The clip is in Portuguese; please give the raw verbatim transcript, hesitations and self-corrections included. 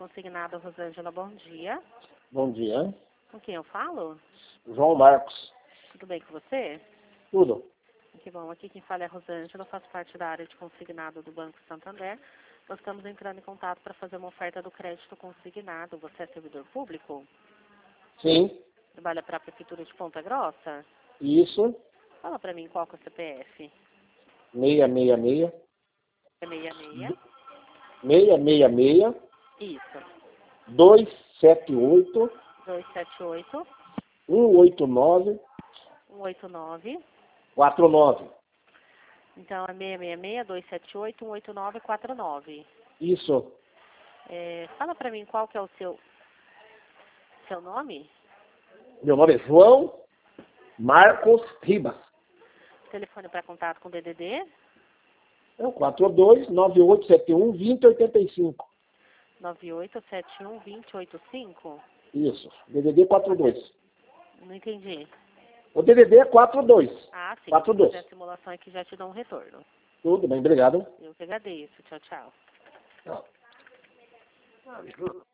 Consignado Rosângela, bom dia. Bom dia. Com quem eu falo? João Marcos. Tudo bem com você? Tudo. Que bom. Aqui quem fala é a Rosângela, eu faço parte da área de consignado do Banco Santander. Nós estamos entrando em contato para fazer uma oferta do crédito consignado. Você é servidor público? Sim. Trabalha para a Prefeitura de Ponta Grossa? Isso. Fala para mim qual que é o C P F. seis seis seis. É seis seis. seis seis seis. Isso. dois sete oito. dois sete oito. um oito nove. um oito nove. quatro nove. Então é seis seis seis, dois sete oito, um oito nove, quatro nove. Isso. É, fala para mim qual que é o seu, seu nome? Meu nome é João Marcos Ribas. Telefone para contato com D D D? É o quatro dois nove oito sete um dois zero oito cinco. nove oito sete um, dois zero oito cinco? Isso. D D D quatro dois. Não entendi. O D D D é quatro dois. Ah, sim. quatro Vou dois. fazer a simulação aqui e já te dou um retorno. Tudo bem, obrigado. Eu que agradeço. Tchau, tchau. Tchau.